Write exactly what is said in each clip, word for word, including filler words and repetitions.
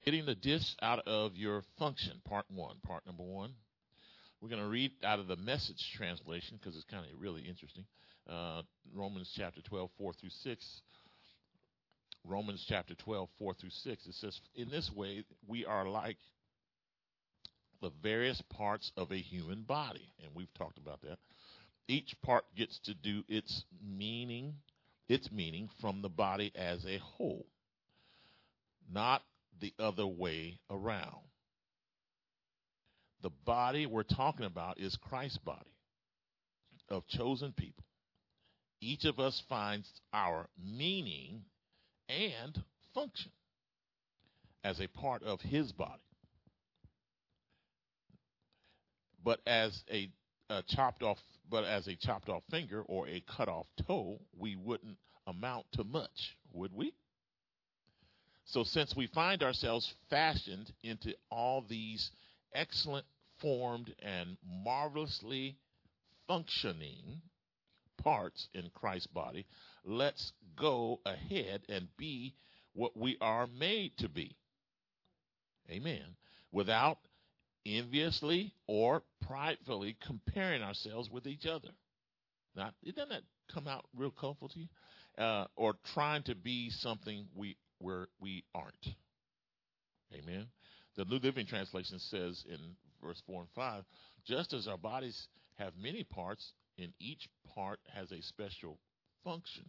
Getting the disc out of your function, part one. Part number one. We're going to read out of the Message translation because it's kind of really interesting. Uh, Romans chapter twelve, four through six. Romans chapter twelve, four through six. It says, in this way, we are like the various parts of a human body. And we've talked about that. Each part gets to do its meaning, its meaning from the body as a whole, not the other way around. The body we're talking about is Christ's body of chosen people. Each of us finds our meaning and function as a part of his body. But as a, a chopped off, but as a chopped off finger or a cut off toe, we wouldn't amount to much, would we? So since we find ourselves fashioned into all these excellent formed and marvelously functioning parts in Christ's body, let's go ahead and be what we are made to be. Amen. Without enviously or pridefully comparing ourselves with each other. Now, doesn't that come out real colorful to you? Uh, or trying to be something we where we aren't. Amen. The New Living Translation says in verse four and five, just as our bodies have many parts, and each part has a special function,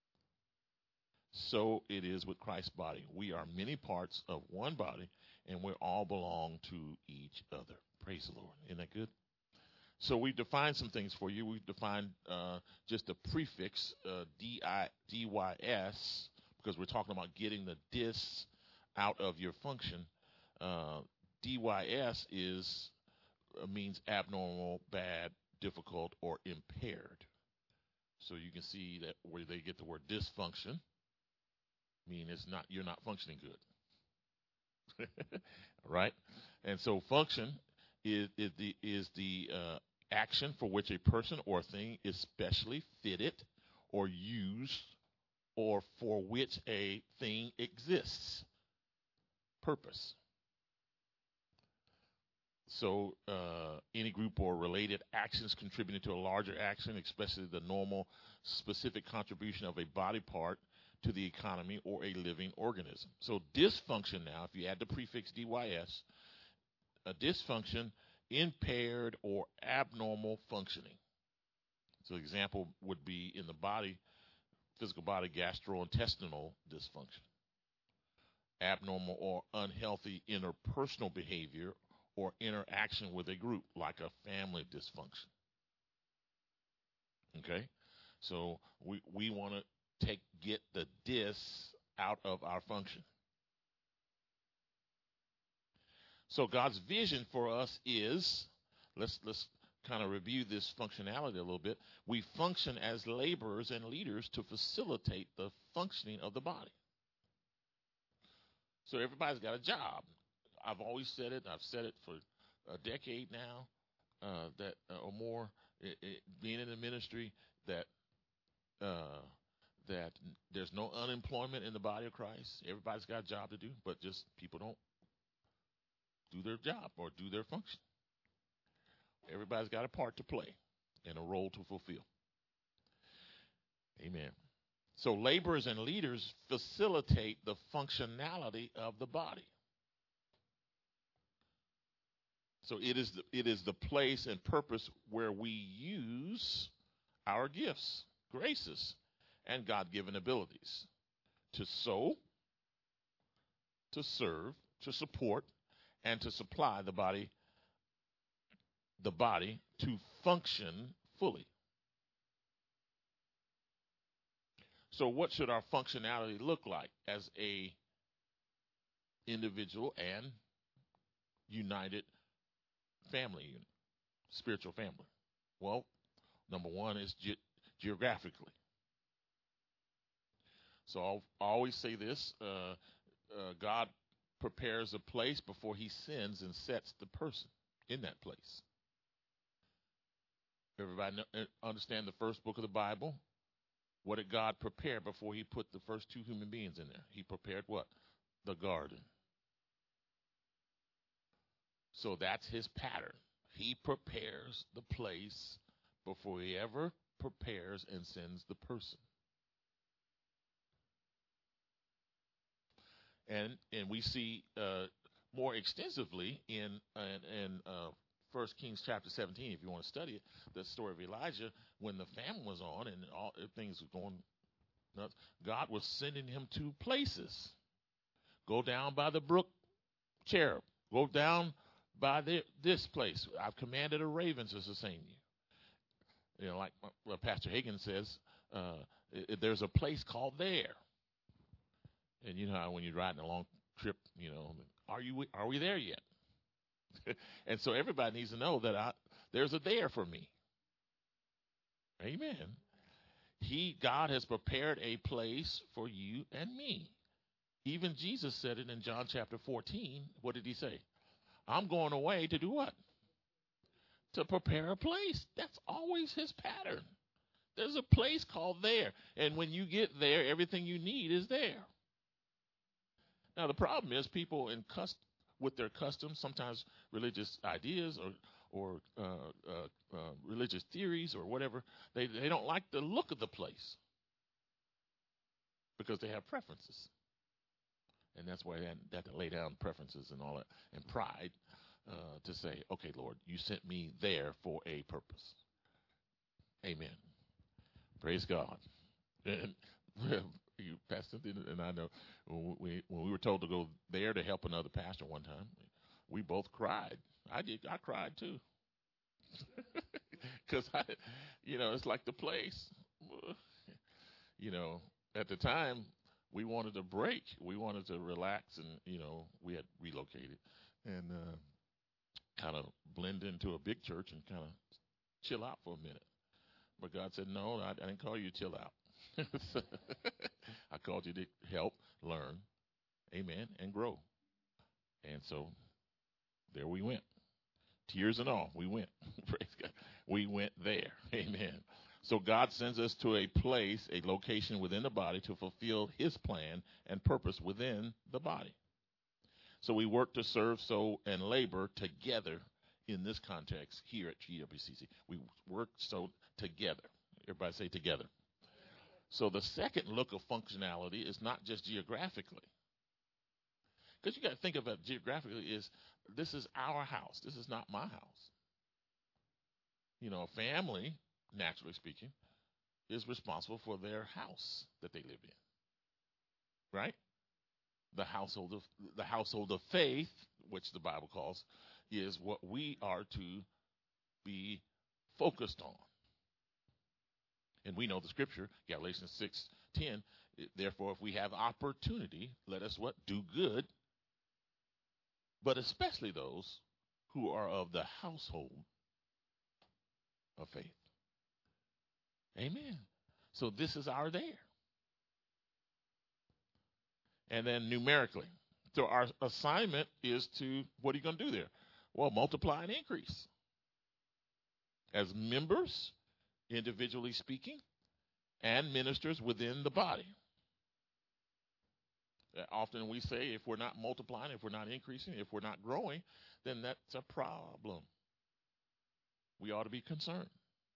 so it is with Christ's body. We are many parts of one body, and we all belong to each other. Praise the Lord. Isn't that good? So we've defined some things for you. We've defined uh, just the prefix uh, D I D Y S, because we're talking about getting the dis out of your function. Uh, D Y S is uh, means abnormal, bad, difficult, or impaired. So you can see that where they get the word dysfunction, mean it's not you're not functioning good, right? And so function is, is the is the uh, action for which a person or thing is specially fitted or used, or for which a thing exists. Purpose. So uh, any group or related actions contributing to a larger action, especially the normal specific contribution of a body part to the economy or a living organism. So dysfunction now, if you add the prefix D Y S, a dysfunction, impaired or abnormal functioning. So example would be in the body, physical body, gastrointestinal dysfunction. Abnormal or unhealthy interpersonal behavior or interaction with a group, like a family dysfunction. Okay? So we we want to take get the dis out of our function. So God's vision for us is, let's let's kind of review this functionality a little bit. We function as laborers and leaders to facilitate the functioning of the body. So everybody's got a job. I've always said it. I've said it for a decade now, uh, that uh, or more. It, it, being in the ministry, that uh, that there's no unemployment in the body of Christ. Everybody's got a job to do, but just people don't do their job or do their function. Everybody's got a part to play and a role to fulfill. Amen. So laborers and leaders facilitate the functionality of the body. So it is the, it is the place and purpose where we use our gifts, graces, and God-given abilities to sow, to serve, to support, and to supply the body, the body to function fully. So what should our functionality look like as a individual and united family unit, spiritual family? Well, number one is ge- geographically. So I'll, I always say this, uh, uh, God prepares a place before he sends and sets the person in that place. Everybody know, understand the first book of the Bible? What did God prepare before he put the first two human beings in there? He prepared what? The garden. So that's his pattern. He prepares the place before he ever prepares and sends the person. And and we see uh, more extensively in in, in uh, First Kings chapter seventeen, if you want to study it, the story of Elijah when the famine was on and all things were going nuts. God was sending him to places. Go down by the brook Cherub. Go down by the, this place. I've commanded a raven to sustain you. You know, like what Pastor Hagen says, uh, it, it, there's a place called there. And you know how when you're riding a long trip, you know, are you are we there yet? And so everybody needs to know that I, there's a there for me. Amen. He God has prepared a place for you and me. Even Jesus said it in John chapter fourteen. What did he say? I'm going away to do what? To prepare a place. That's always his pattern. There's a place called there. And when you get there, everything you need is there. Now, the problem is people in cust- with their customs, sometimes religious ideas or or uh, uh, uh, religious theories or whatever, they, they don't like the look of the place because they have preferences. And that's why they had to lay down preferences and all that and pride uh, to say, okay, Lord, you sent me there for a purpose. Amen. Praise God. And you, Pastor, and I know when we, when we were told to go there to help another pastor one time, we both cried. I did. I cried too. Because, I, you know, it's like the place. You know, at the time, we wanted a break. We wanted to relax, and, you know, we had relocated and uh, kind of blend into a big church and kind of chill out for a minute. But God said, no, I, I didn't call you to chill out. I called you to help, learn, amen, and grow. And so there we went. Tears and all, we went. Praise God. We went there. Amen. So God sends us to a place, a location within the body to fulfill his plan and purpose within the body. So we work to serve, sow, and labor together in this context here at G W C C. We work so together. Everybody say together. So the second look of functionality is not just geographically. Because you got to think of it geographically is this is our house. This is not my house. You know, a family, naturally speaking, is responsible for their house that they live in. Right? The household of the household of faith, which the Bible calls, is what we are to be focused on. And we know the scripture, Galatians six ten. Therefore, if we have opportunity, let us what? Do good. But especially those who are of the household of faith. Amen. So this is our there. And then numerically. So our assignment is to, what are you going to do there? Well, multiply and increase. As members, individually speaking, and ministers within the body. Often we say if we're not multiplying, if we're not increasing, if we're not growing, then that's a problem. We ought to be concerned.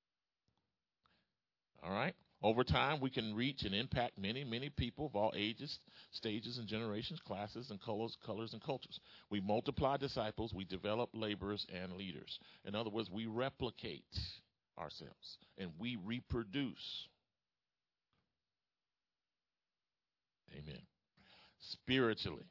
All right? Over time, we can reach and impact many, many people of all ages, stages, and generations, classes, and colors, colors and cultures. We multiply disciples. We develop laborers and leaders. In other words, we replicate ourselves, and we reproduce. Amen. Spiritually.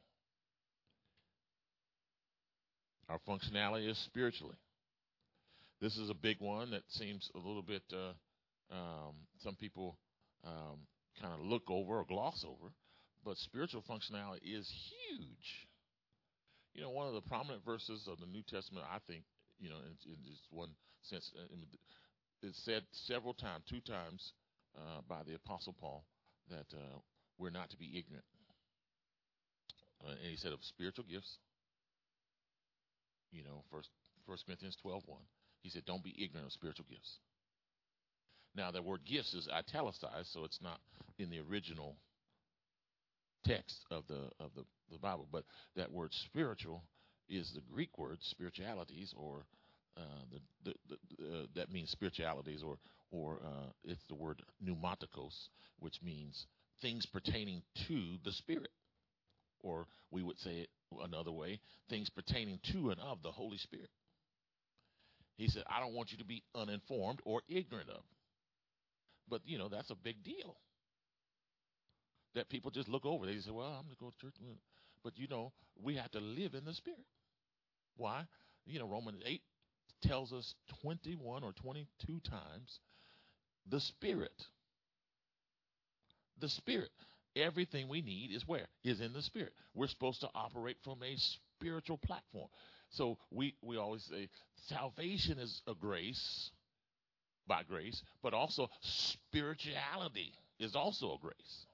Our functionality is spiritually. This is a big one that seems a little bit, uh, um, some people um, kind of look over or gloss over, but spiritual functionality is huge. You know, one of the prominent verses of the New Testament, I think, you know, in, in just one sense, it's said several times, two times uh, by the Apostle Paul that uh, we're not to be ignorant. Uh, and he said of spiritual gifts, you know, first, First Corinthians twelve one. He said, don't be ignorant of spiritual gifts. Now, the word gifts is italicized, so it's not in the original text of the of the, the Bible. But that word spiritual is the Greek word spiritualities, or uh, the, the, the uh, that means spiritualities, or or uh, it's the word pneumatikos, which means things pertaining to the Spirit, or we would say it another way, things pertaining to and of the Holy Spirit. He said, I don't want you to be uninformed or ignorant of. But, you know, that's a big deal that people just look over. They say, well, I'm going to go to church. But, you know, we have to live in the Spirit. Why? You know, Romans eight tells us twenty-one or twenty-two times the Spirit. The Spirit. Everything we need is where? Is in the Spirit. We're supposed to operate from a spiritual platform. So we, we always say salvation is a grace, by grace, but also spirituality is also a grace.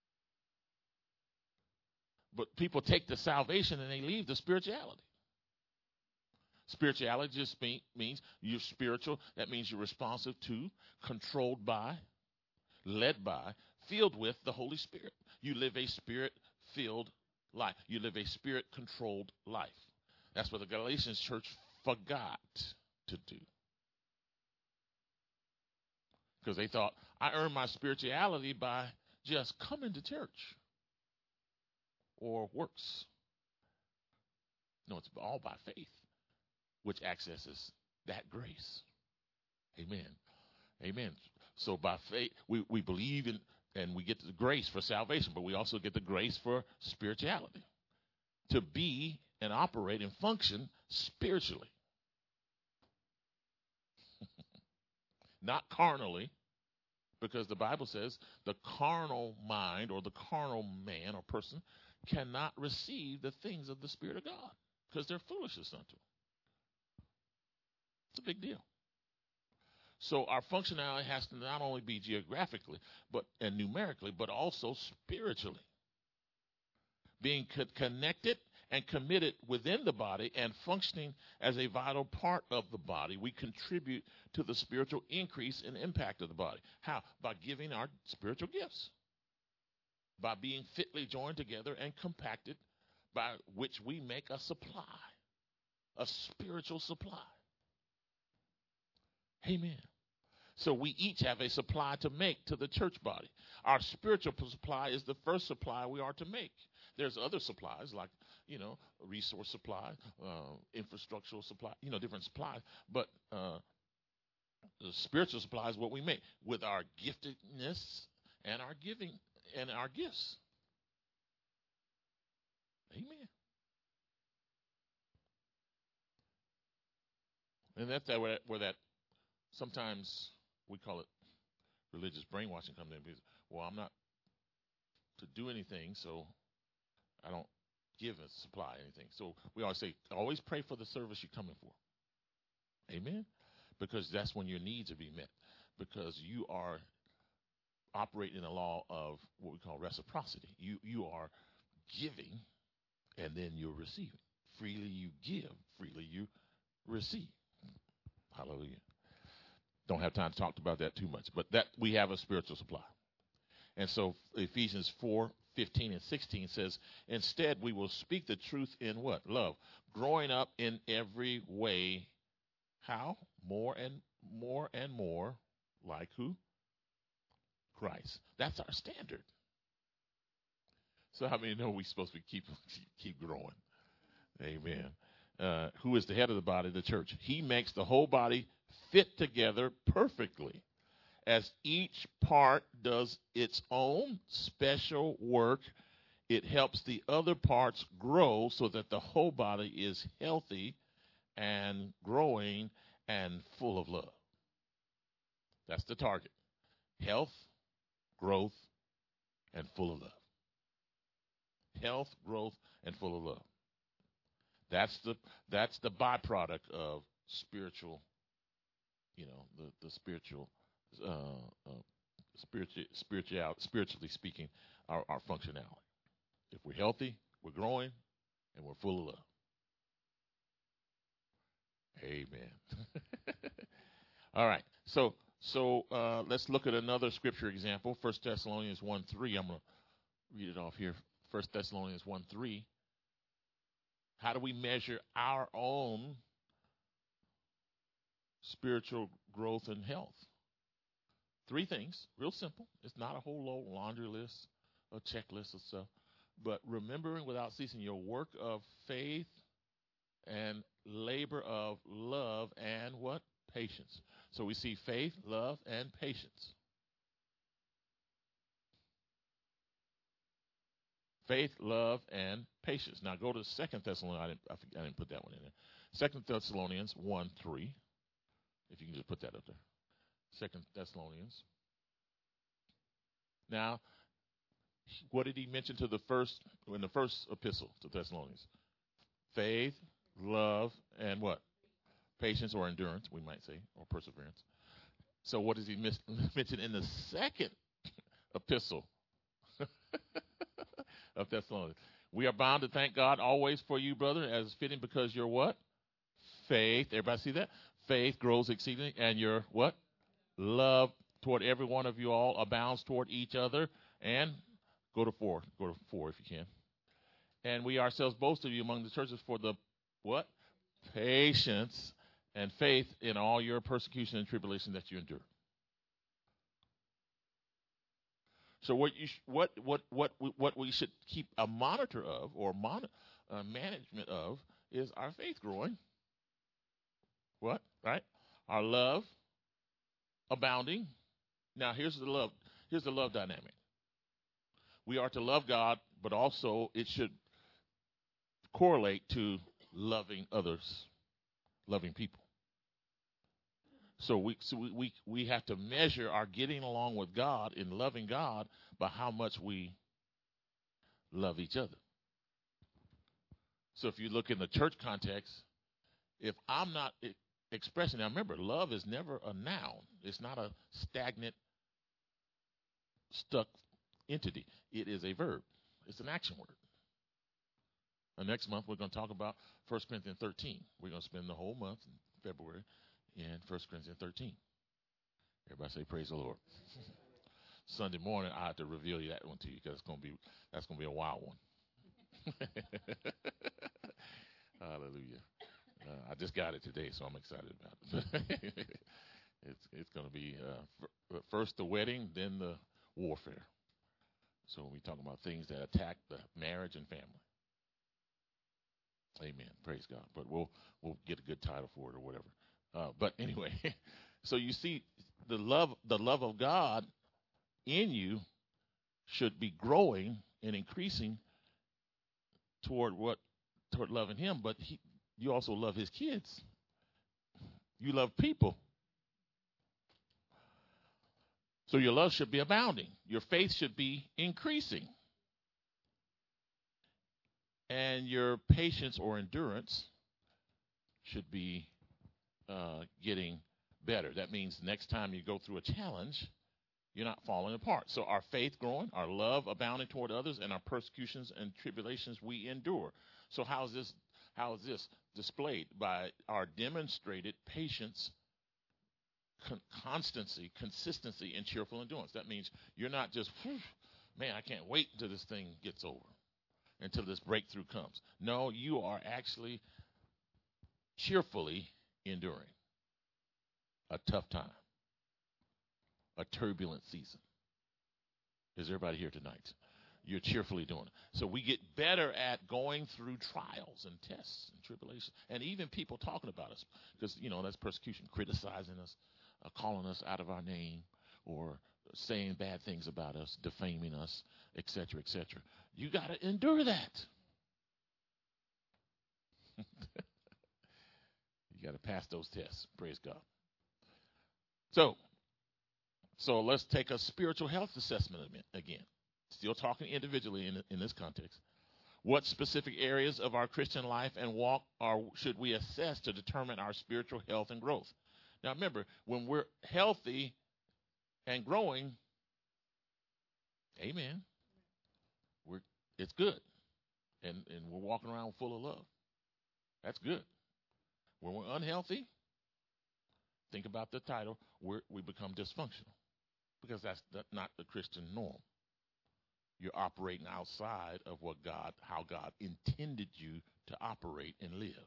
But people take the salvation and they leave the spirituality. Spirituality just mean, means you're spiritual. That means you're responsive to, controlled by, led by, filled with the Holy Spirit. You live a spirit-filled life. You live a spirit-controlled life. That's what the Galatians church forgot to do. Because they thought, I earn my spirituality by just coming to church or works. No, it's all by faith, which accesses that grace. Amen. Amen. So by faith, we, we believe in and we get the grace for salvation, but we also get the grace for spirituality. To be and operate and function spiritually. Not carnally, because the Bible says the carnal mind or the carnal man or person cannot receive the things of the Spirit of God because they're foolishness unto him. It's a big deal. So our functionality has to not only be geographically but and numerically, but also spiritually. Being co- connected and committed within the body and functioning as a vital part of the body, we contribute to the spiritual increase and impact of the body. How? By giving our spiritual gifts. By being fitly joined together and compacted, by which we make a supply, a spiritual supply. Amen. So we each have a supply to make to the church body. Our spiritual supply is the first supply we are to make. There's other supplies like, you know, resource supply, uh, infrastructural supply, you know, different supplies. But uh, the spiritual supply is what we make with our giftedness and our giving and our gifts. Amen. And that's that where, that where that sometimes we call it religious brainwashing comes in. Because, well, I'm not to do anything, so I don't give and supply anything. So we always say, always pray for the service you're coming for. Amen? Because that's when your needs are being met. Because you are operating in a law of what we call reciprocity. You you are giving, and then you're receiving. Freely you give, freely you receive. Hallelujah. Don't have time to talk about that too much, but that we have a spiritual supply. And so Ephesians four fifteen and sixteen says, instead we will speak the truth in what? Love. Growing up in every way. How? More and more and more like who? Christ. That's our standard. So how many know we're supposed to keep keep growing? Amen. Uh, who is the head of the body, the church? He makes the whole body fit together perfectly. As each part does its own special work, it helps the other parts grow so that the whole body is healthy and growing and full of love. That's the target. Health, growth, and full of love. Health, growth, and full of love. That's the that's the byproduct of spiritual, you know, the, the spiritual, uh, uh, spiritual, spiritual, spiritually speaking, our, our functionality. If we're healthy, we're growing, and we're full of love. Amen. All right. So so uh, let's look at another scripture example. First Thessalonians one three. I'm going to read it off here. First Thessalonians one three. How do we measure our own spiritual growth and health? Three things, real simple. It's not a whole old laundry list, a checklist of stuff. But remembering without ceasing your work of faith and labor of love and what? Patience. So we see faith, love, and patience. Faith, love, and patience. Now go to Second Thessalonians. I didn't, I, forget, I didn't put that one in there. Second Thessalonians one three. If you can just put that up there. Second Thessalonians. Now, what did he mention to the first in the first epistle to Thessalonians? Faith, love, and what? Patience or endurance, we might say, or perseverance. So what does he mis- mention in the second epistle of Thessalonians? We are bound to thank God always for you, brother, as fitting, because your what? Faith. Everybody see that? Faith grows exceedingly, and your what? Love toward every one of you all abounds toward each other. And go to four. Go to four if you can. And we ourselves boast of you among the churches for the what? Patience and faith in all your persecution and tribulation that you endure. So what you sh- what what what we, what we should keep a monitor of, or mon- uh, management of, is our faith growing. What? Right? Our love abounding. Now here's the love. Here's the love dynamic. We are to love God, but also it should correlate to loving others, loving people. So we so we, we we have to measure our getting along with God in loving God by how much we love each other. So if you look in the church context, if I'm not expressing, now remember, love is never a noun. It's not a stagnant, stuck entity. It is a verb. It's an action word. And next month we're going to talk about First Corinthians thirteen. We're going to spend the whole month in February in First Corinthians thirteen. Everybody say praise the Lord. Sunday morning I have to reveal you that one to you, because it's going to be that's going to be a wild one. Hallelujah. Uh, I just got it today, so I'm excited about it. it's it's going to be uh, f- first the wedding, then the warfare. So we talk about things that attack the marriage and family. Amen. Praise God. But we'll we'll get a good title for it or whatever. Uh, but anyway, so you see, the love the love of God in you should be growing and increasing toward what toward loving Him. But he, you also love His kids. You love people. So your love should be abounding. Your faith should be increasing. And your patience or endurance should be uh, getting better. That means next time you go through a challenge, you're not falling apart. So our faith growing, our love abounding toward others, and our persecutions and tribulations we endure. So how is this? How is this displayed? By our demonstrated patience, con- constancy, consistency, and cheerful endurance. That means you're not just, man, I can't wait until this thing gets over, until this breakthrough comes. No, you are actually cheerfully enduring a tough time, a turbulent season. Is everybody here tonight? You're cheerfully doing it. So we get better at going through trials and tests and tribulations, and even people talking about us, because, you know, that's persecution, criticizing us, uh, calling us out of our name, or saying bad things about us, defaming us, et cetera, et cetera. You got to endure that. You got to pass those tests. Praise God. So, so let's take a spiritual health assessment again. Still talking individually in, in this context. What specific areas of our Christian life and walk are should we assess to determine our spiritual health and growth? Now remember, when we're healthy and growing, amen, we're it's good. And and we're walking around full of love. That's good. When we're unhealthy, think about the title, we're, we become dysfunctional, because that's, that's not the Christian norm. You're operating outside of what God, how God intended you to operate and live.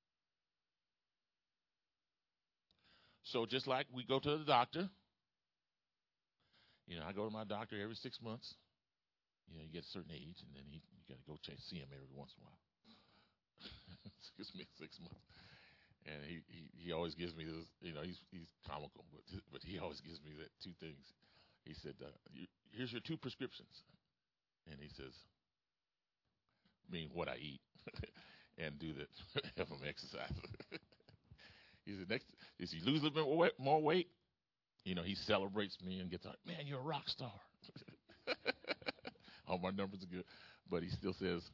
So just like we go to the doctor, you know, I go to my doctor every six months. You know, you get a certain age, and then he, you got to go check, see him every once in a while. Excuse me, six months. And he, he, he always gives me this, you know, he's he's comical, but but he always gives me that two things. He said, uh, you, here's your two prescriptions. And he says, mean what I eat and do the have them exercise. He said, next, is he lose a little bit more weight? You know, he celebrates me and gets like, man, you're a rock star. All my numbers are good. But he still says,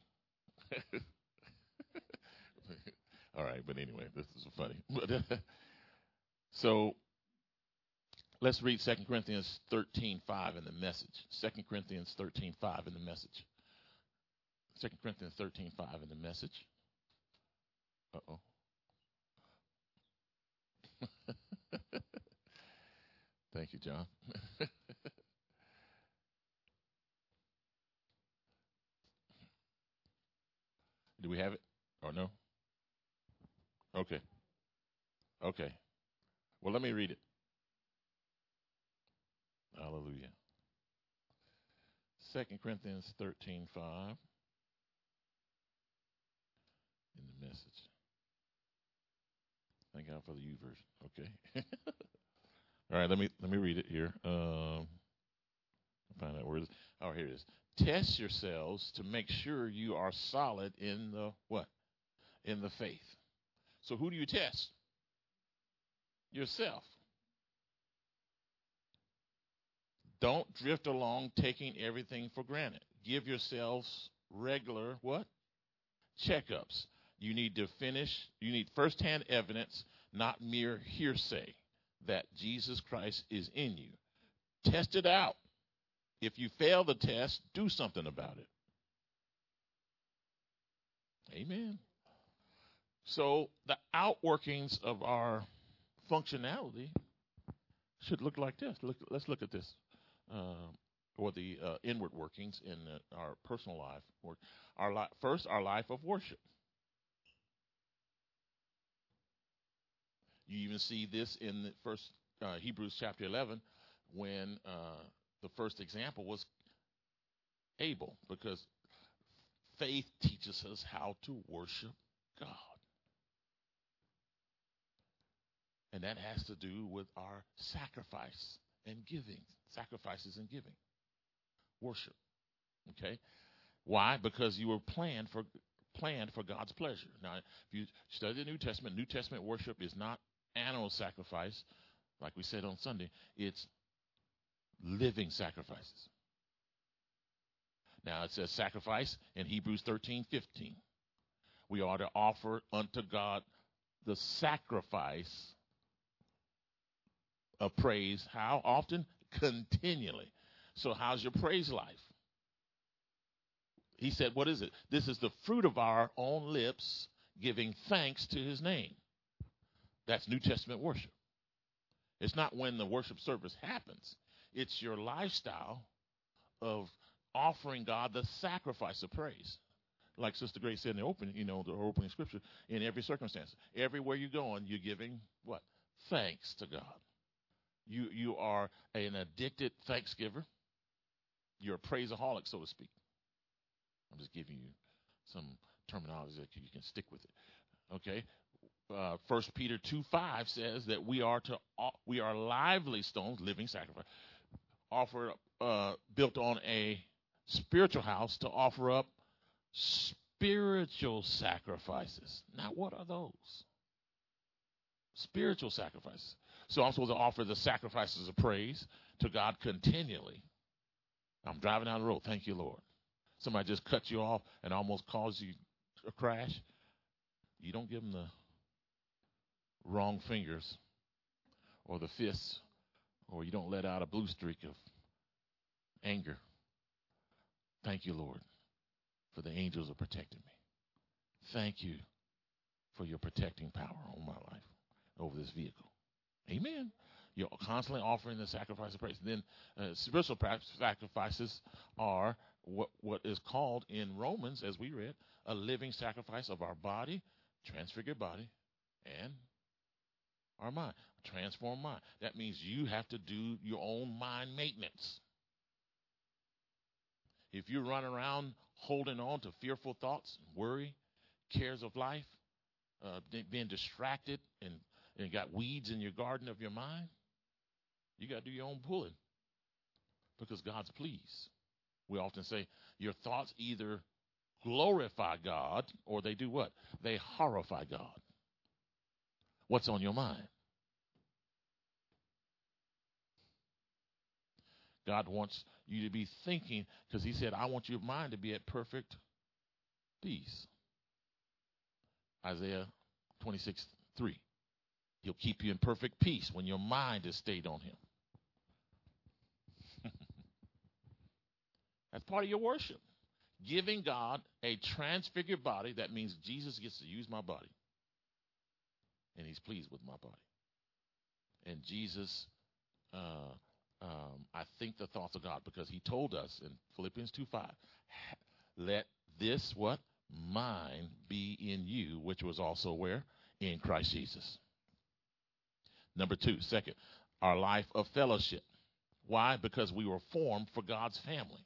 all right, but anyway, this is funny. But, so let's read Second Corinthians thirteen five in the Message. Second Corinthians thirteen five in the Message. Second Corinthians thirteen five in the Message. Uh-oh. Thank you, John. Do we have it or no? Okay. Okay. Well, let me read it. Hallelujah. Second Corinthians thirteen five in the Message. Thank God for the U version. Okay. All right, let me let me read it here. Um, find out where it is. Oh, here it is. Test yourselves to make sure you are solid in the what? In the faith. So who do you test? Yourself. Don't drift along taking everything for granted. Give yourselves regular what? Checkups. You need to finish, you need firsthand evidence, not mere hearsay, that Jesus Christ is in you. Test it out. If you fail the test, do something about it. Amen. So the outworkings of our functionality should look like this. Look, let's look at this. Uh, or the uh, inward workings in uh, our personal life. Our li- First, our life of worship. You even see this in the first uh, Hebrews chapter eleven when uh, the first example was Abel, because faith teaches us how to worship God. And that has to do with our sacrifice and giving, sacrifices and giving, worship. Okay? Why? Because you were planned for planned for God's pleasure. Now, if you study the New Testament, New Testament worship is not animal sacrifice, like we said on Sunday. It's living sacrifices. Now, it says sacrifice in Hebrews thirteen fifteen. We are to offer unto God the sacrifice of praise. How often? Continually. So how's your praise life? He said, what is it? This is the fruit of our own lips, giving thanks to his name. That's New Testament worship. It's not when the worship service happens. It's your lifestyle of offering God the sacrifice of praise. Like Sister Grace said in the opening, you know, the opening scripture, in every circumstance. Everywhere you're going, you're giving what? Thanks to God. You you are an addicted thanksgiver. You're a praiseaholic, so to speak. I'm just giving you some terminology that you can stick with it. Okay? Uh, First Peter two five says that we are to we are lively stones, living sacrifice, offer uh, built on a spiritual house to offer up spiritual sacrifices. Now, what are those? Spiritual sacrifices. So I'm supposed to offer the sacrifices of praise to God continually. I'm driving down the road. Thank you, Lord. Somebody just cut you off and almost caused you a crash. You don't give them the wrong fingers or the fists, or you don't let out a blue streak of anger. Thank you, Lord, for the angels are protecting me. Thank you for your protecting power on my life over this vehicle. Amen. You're constantly offering the sacrifice of praise. Then uh, spiritual sacrifices are what what is called in Romans, as we read, a living sacrifice of our body, transfigured body, and our mind, transformed mind. That means you have to do your own mind maintenance. If you run around holding on to fearful thoughts, worry, cares of life, uh, being distracted, and, and got weeds in your garden of your mind, you got to do your own pulling because God's pleased. We often say your thoughts either glorify God or they do what? They horrify God. What's on your mind? God wants you to be thinking, because he said, I want your mind to be at perfect peace. Isaiah twenty-six three. He'll keep you in perfect peace when your mind is stayed on him. That's part of your worship. Giving God a transfigured body, that means Jesus gets to use my body. And he's pleased with my body. And Jesus, uh, um, I think the thoughts of God, because he told us in Philippians two five, let this, what? Mind be in you, which was also where? In Christ Jesus. Number two, second, our life of fellowship. Why? Because we were formed for God's family.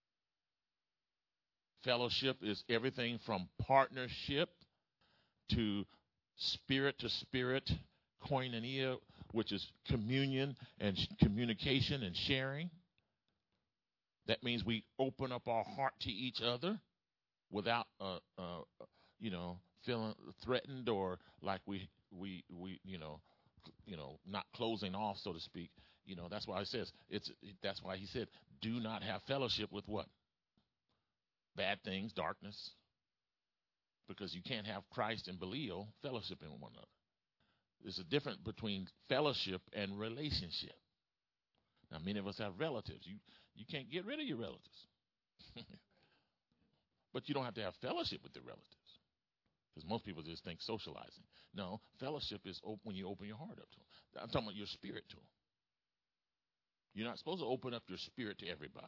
Fellowship is everything from partnership to spirit to spirit, koinonia, which is communion and communication and sharing. That means we open up our heart to each other without, uh, uh, you know, feeling threatened or like we, we, we, you know, you know, not closing off, so to speak. You know, that's why it says it's. That's why he said, "Do not have fellowship with what? Bad things, darkness." Because you can't have Christ and Belial fellowshipping with one another. There's a difference between fellowship and relationship. Now, many of us have relatives. You you can't get rid of your relatives. But you don't have to have fellowship with your relatives. Because most people just think socializing. No, fellowship is op- when you open your heart up to them. I'm talking about your spirit to them. You're not supposed to open up your spirit to everybody.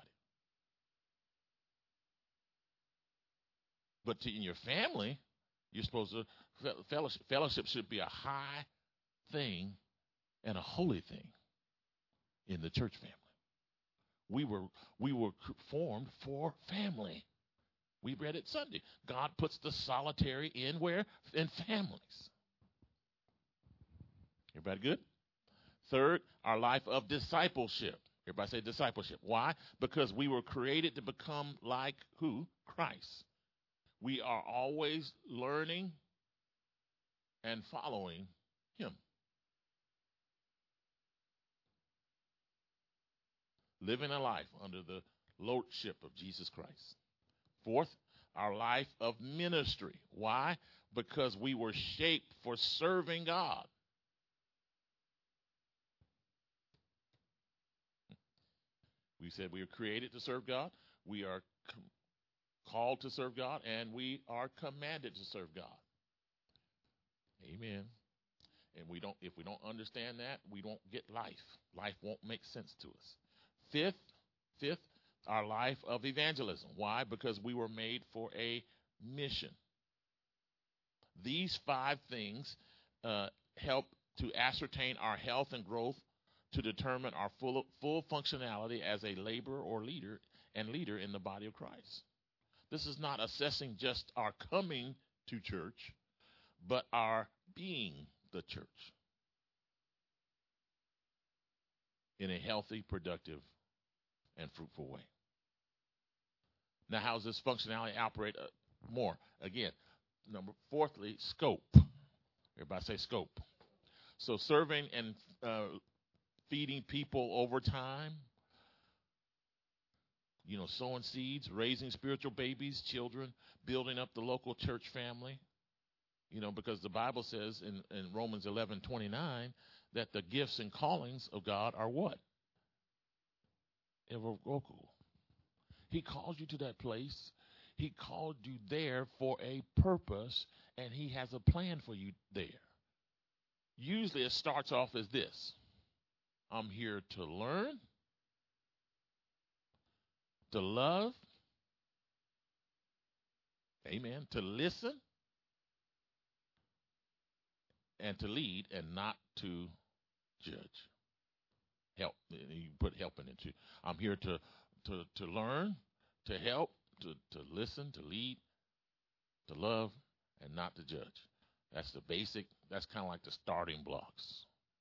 But to, in your family, you're supposed to, fellowship, fellowship should be a high thing and a holy thing in the church family. We were, we were formed for family. We read it Sunday. God puts the solitary in where? In families. Everybody good? Third, our life of discipleship. Everybody say discipleship. Why? Because we were created to become like who? Christ. We are always learning and following him. Living a life under the lordship of Jesus Christ. Fourth, our life of ministry. Why? Because we were shaped for serving God. We said we are created to serve God. We are com- called to serve God, and we are commanded to serve God. Amen. And we don't, if we don't understand that, we don't get life. Life won't make sense to us. Fifth, fifth, our life of evangelism. Why? Because we were made for a mission. These five things uh, help to ascertain our health and growth, to determine our full full functionality as a laborer or leader and leader in the body of Christ. This is not assessing just our coming to church, but our being the church in a healthy, productive, and fruitful way. Now, how does this functionality operate uh, more? Again, number fourthly, scope. Everybody say scope. So serving and uh, feeding people over time, you know, sowing seeds, raising spiritual babies, children, building up the local church family. You know, because the Bible says in, in Romans eleven twenty-nine that the gifts and callings of God are what? Irrevocable. He called you to that place. He called you there for a purpose, and he has a plan for you there. Usually it starts off as this. I'm here to learn, to love, amen, to listen, and to lead, and not to judge. Help. You put help in it too. I'm here to to to learn, to help, to to listen, to lead, to love, and not to judge. That's the basic. That's kind of like the starting blocks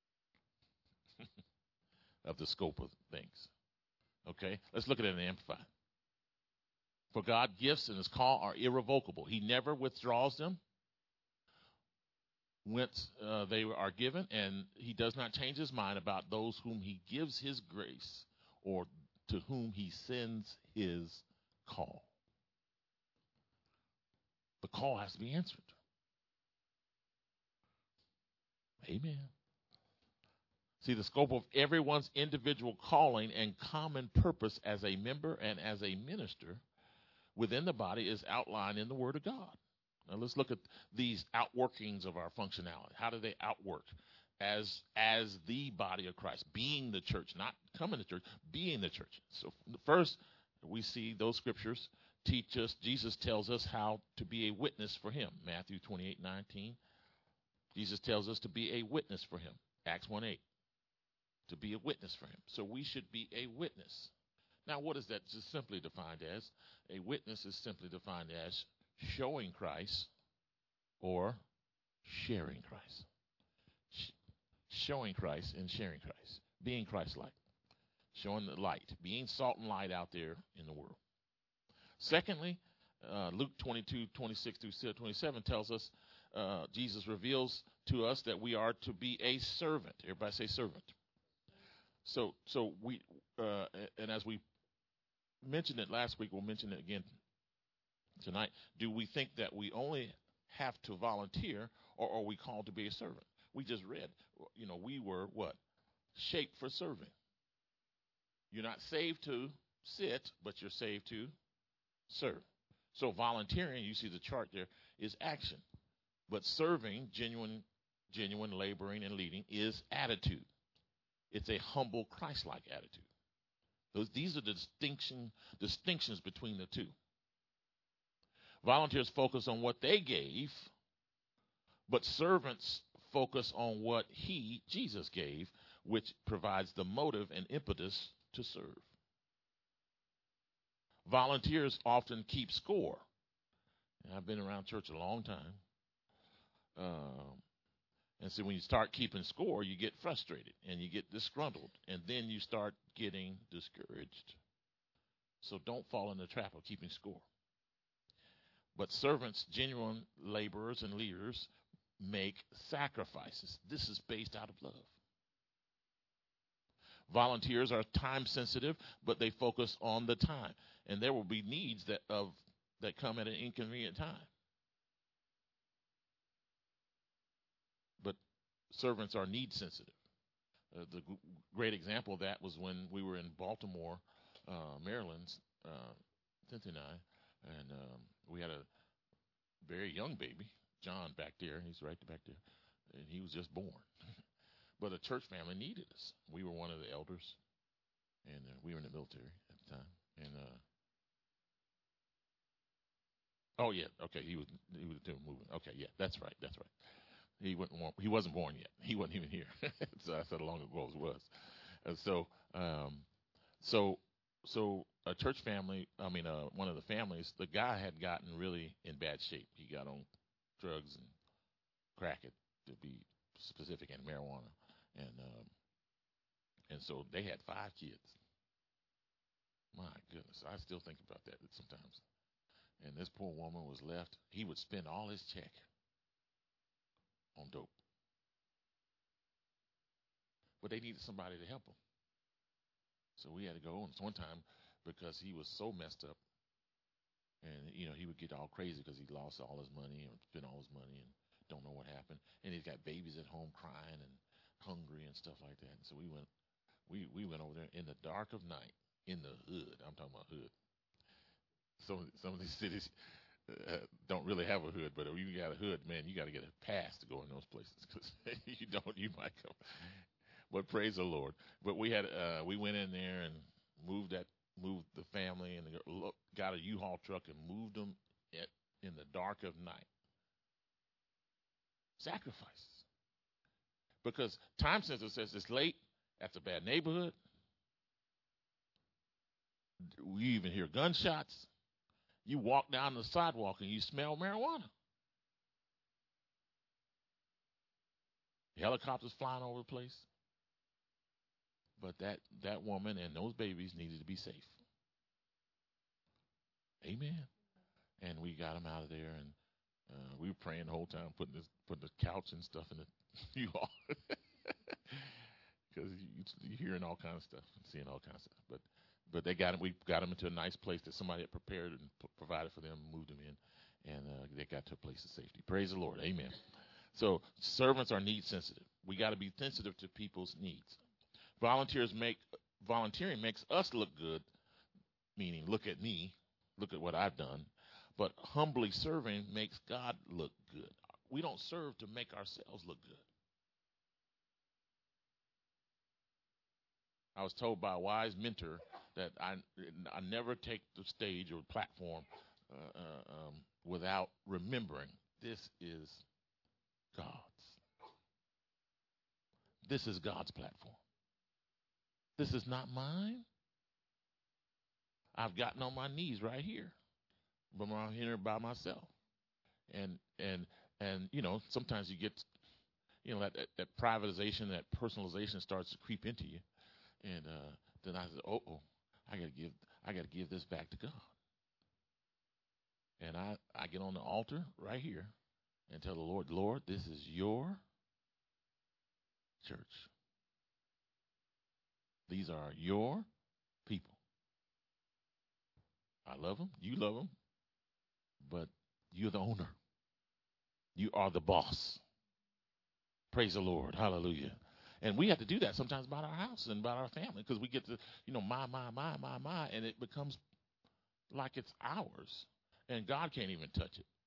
of the scope of things. Okay, let's look at it in the Amplified. For God, gifts and His call are irrevocable. He never withdraws them whence uh, they are given, and He does not change His mind about those whom He gives His grace or to whom He sends His call. The call has to be answered. Amen. See, the scope of everyone's individual calling and common purpose as a member and as a minister within the body is outlined in the Word of God. Now let's look at these outworkings of our functionality. How do they outwork as as the body of Christ, being the church, not coming to church, being the church? So first, we see those scriptures teach us, Jesus tells us how to be a witness for Him. Matthew twenty-eight nineteen. Jesus tells us to be a witness for Him. Acts one eight. To be a witness for Him. So we should be a witness. Now, what is that just simply defined as? A witness is simply defined as showing Christ or sharing Christ. Sh- showing Christ and sharing Christ. Being Christ-like. Showing the light. Being salt and light out there in the world. Secondly, uh, Luke twenty-two twenty-six through twenty-seven tells us, uh, Jesus reveals to us that we are to be a servant. Everybody say servant. So, so we, uh, and as we mentioned it last week, we'll mention it again tonight. Do we think that we only have to volunteer, or are we called to be a servant? We just read, you know, we were what? Shaped for serving. You're not saved to sit, but you're saved to serve. So volunteering, you see the chart there, is action. But serving, genuine, genuine laboring and leading, is attitude. It's a humble, Christ-like attitude. Those, these are the distinction, distinctions between the two. Volunteers focus on what they gave, but servants focus on what He, Jesus, gave, which provides the motive and impetus to serve. Volunteers often keep score. And I've been around church a long time. Um, And so when you start keeping score, you get frustrated and you get disgruntled, and then you start getting discouraged. So don't fall in the trap of keeping score. But servants, genuine laborers and leaders, make sacrifices. This is based out of love. Volunteers are time sensitive, but they focus on the time. And there will be needs that of that come at an inconvenient time. But servants are need sensitive. Uh, the g- great example of that was when we were in Baltimore, uh, Maryland, uh, Cynthia and I, and um, we had a very young baby, John, back there. He's right back there, and he was just born. But a church family needed us. We were one of the elders, and uh, we were in the military at the time. And uh, oh yeah, okay, he was he was doing moving. Okay, yeah, that's right, that's right. He wasn't he wasn't born yet. He wasn't even here. So I said long ago as was. And so um, so so a church family. I mean, uh, one of the families. The guy had gotten really in bad shape. He got on drugs and crack, it to be specific, and marijuana, and um, and so they had five kids. My goodness, I still think about that sometimes. And this poor woman was left. He would spend all his check on dope. But they needed somebody to help him. So we had to go. And one time, because he was so messed up, and, you know, he would get all crazy because he lost all his money or spent all his money and don't know what happened. And he's got babies at home crying and hungry and stuff like that. And so we went, we, we went over there in the dark of night, in the hood. I'm talking about hood. Some, some of these cities uh, don't really have a hood, but if you got a hood, man, you got to get a pass to go in those places, because you don't, you might come. But praise the Lord. But we had uh, we went in there and moved that moved the family and got a U-Haul truck and moved them at, in the dark of night. Sacrifice. Because time sensor says it's late. That's a bad neighborhood. We even hear gunshots. You walk down the sidewalk and you smell marijuana. Helicopters flying over the place. But that, that woman and those babies needed to be safe. Amen. And we got them out of there, and uh, we were praying the whole time, putting this, putting the couch and stuff in the U-Haul. Because you, you're hearing all kinds of stuff and seeing all kinds of stuff. But but they got them, we got them into a nice place that somebody had prepared and p- provided for them, moved them in, and uh, they got to a place of safety. Praise the Lord. Amen. So servants are need sensitive. We got to be sensitive to people's needs. Volunteers make volunteering makes us look good, meaning look at me, look at what I've done. But humbly serving makes God look good. We don't serve to make ourselves look good. I was told by a wise mentor that I, I never take the stage or platform uh, uh, um, without remembering this is God's. This is God's platform. This is not mine. I've gotten on my knees right here, but I'm here by myself. And and and you know, sometimes you get, you know, that, that, that privatization, that personalization starts to creep into you. And uh, then I said, "Oh, oh, I gotta give, I gotta give this back to God." And I, I get on the altar right here and tell the Lord, "Lord, this is your church. These are your people. I love them. You love them, but you're the owner. You are the boss." Praise the Lord. Hallelujah. And we have to do that sometimes about our house and about our family, because we get to, you know, my, my, my, my, my, and it becomes like it's ours, and God can't even touch it.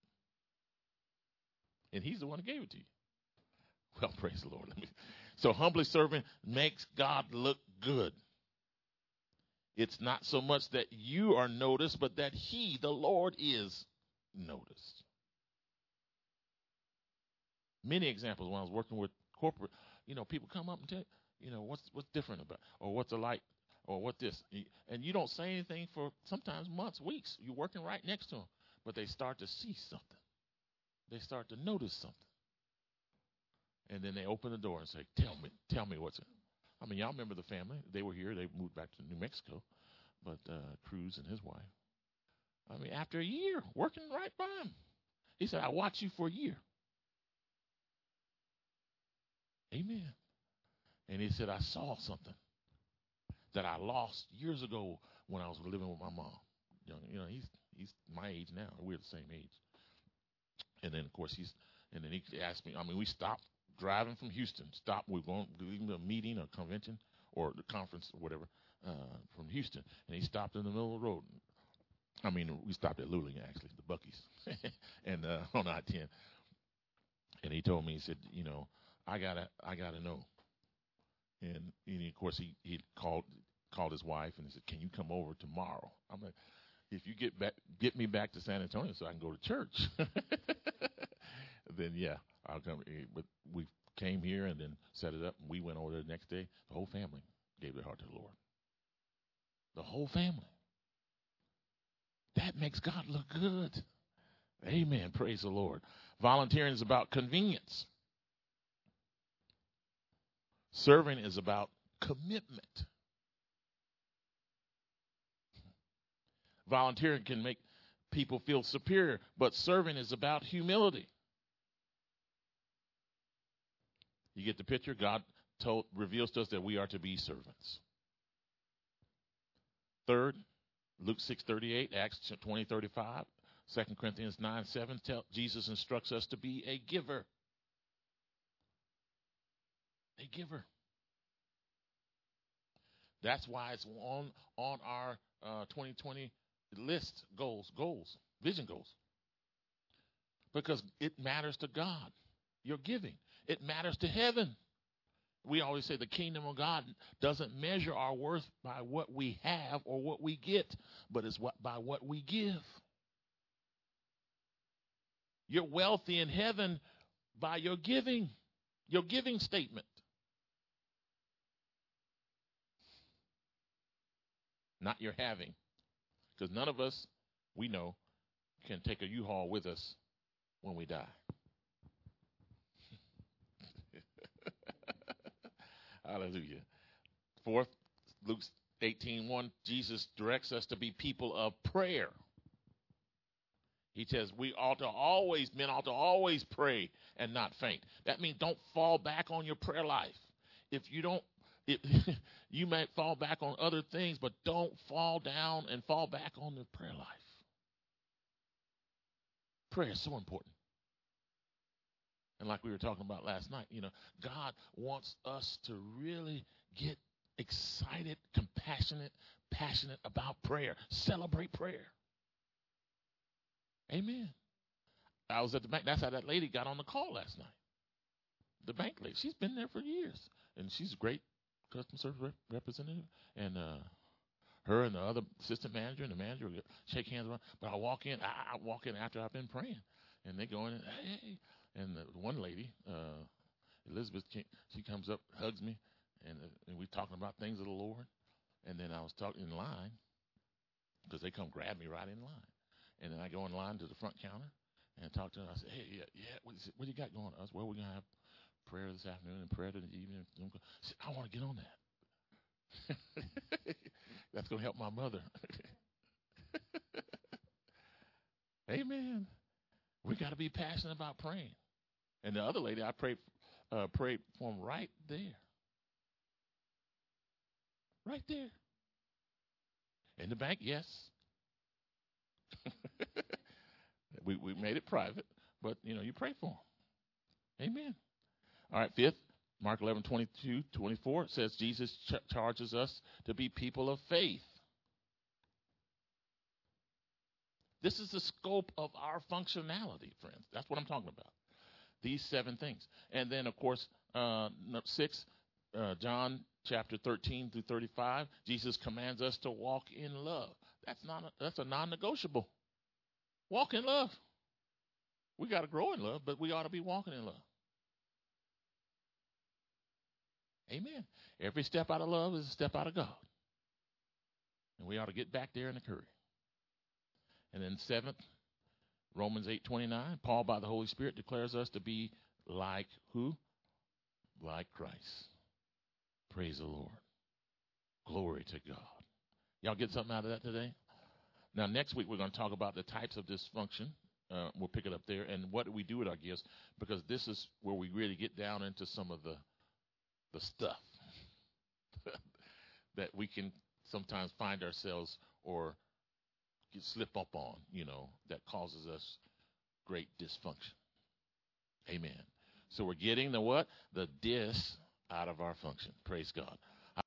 And he's the one who gave it to you. Well, praise the Lord. Let me, so humbly serving makes God look good. It's not so much that you are noticed, but that he, the Lord, is noticed. Many examples when I was working with corporate, you know, people come up and tell, you know, what's what's different about, or what's alike, or what this, and you don't say anything for sometimes months, weeks. You're working right next to them, but they start to see something. They start to notice something, and then they open the door and say, "Tell me, tell me what's it." I mean, y'all remember the family? They were here. They moved back to New Mexico, but uh, Cruz and his wife. I mean, after a year working right by him, he said, "I watched you for a year." Amen. And he said, "I saw something that I lost years ago when I was living with my mom." Young, you know, he's he's my age now. We're the same age. And then, of course, he's and then he asked me. I mean, we stopped driving from Houston. Stopped. We were going to a meeting, a convention, or the conference, or whatever, uh, from Houston. And he stopped in the middle of the road. I mean, we stopped at Luling, actually, the Buc-ee's, and uh, on I ten. And he told me, he said, "You know, I gotta, I gotta know." And, and of course, he he called called his wife and he said, "Can you come over tomorrow?" I'm like, "If you get back, get me back to San Antonio so I can go to church, then yeah, I'll come." But we came here and then set it up. And we went over there the next day. The whole family gave their heart to the Lord. The whole family. That makes God look good. Amen. Praise the Lord. Volunteering is about convenience. Serving is about commitment. Volunteering can make people feel superior, but serving is about humility. You get the picture? God told, reveals to us that we are to be servants. Third, Luke six thirty-eight, Acts twenty thirty-five, Second Corinthians nine seven, tell, Jesus instructs us to be a giver. A giver. That's why it's on, on our uh, twenty twenty list goals, goals, vision goals. Because it matters to God. You're giving. It matters to heaven. we always say the kingdom of God doesn't measure our worth by what we have or what we get, but it's what by what we give. You're wealthy in heaven by your giving, your giving statement. Not your having. Because none of us, we know, can take a U-Haul with us when we die. Hallelujah. Fourth, Luke eighteen one, Jesus directs us to be people of prayer. He says we ought to always, men ought to always pray and not faint. That means don't fall back on your prayer life. If you don't, it, you might fall back on other things, but don't fall down and fall back on the prayer life. Prayer is so important. And like we were talking about last night, you know, God wants us to really get excited, compassionate, passionate about prayer. Celebrate prayer. Amen. I was at the bank. That's how that lady got on the call last night. The bank lady. She's been there for years. And she's a great customer service rep- representative. And uh, her and the other assistant manager and the manager shake hands around. But I walk in. I, I walk in after I've been praying. And they go in and, hey. And the one lady, uh, Elizabeth, she comes up, hugs me. And, uh, and we're talking about things of the Lord. And then I was talking in line. Because they come grab me right in line. And then I go in line to the front counter and talk to her. I said, hey, yeah, yeah, what, is it, what do you got going on? I said, well, we're going to have prayer this afternoon and prayer in the evening. I said, I want to get on that. That's going to help my mother. Amen. We got to be passionate about praying. And the other lady, I prayed, uh, prayed for him right there. Right there. In the bank, yes. we we made it private, but, you know, you pray for them. Amen. All right, fifth, Mark eleven, twenty-two, twenty-four says Jesus ch- charges us to be people of faith. This is the scope of our functionality, friends. That's what I'm talking about. These seven things. And then, of course, uh, six, uh, John chapter thirteen through thirty-five, Jesus commands us to walk in love. That's not a, that's a non-negotiable. Walk in love. We got to grow in love, but we ought to be walking in love. Amen. Every step out of love is a step out of God. And we ought to get back there in a hurry. And then seventh, Romans eight twenty-nine, Paul by the Holy Spirit declares us to be like who? Like Christ. Praise the Lord. Glory to God. Y'all get something out of that today? Now, next week, we're going to talk about the types of dysfunction. Uh, we'll pick it up there. And what do we do with our gifts? Because this is where we really get down into some of the, the stuff that we can sometimes find ourselves or get slip up on, you know, that causes us great dysfunction. Amen. So we're getting the what? The dis out of our function. Praise God.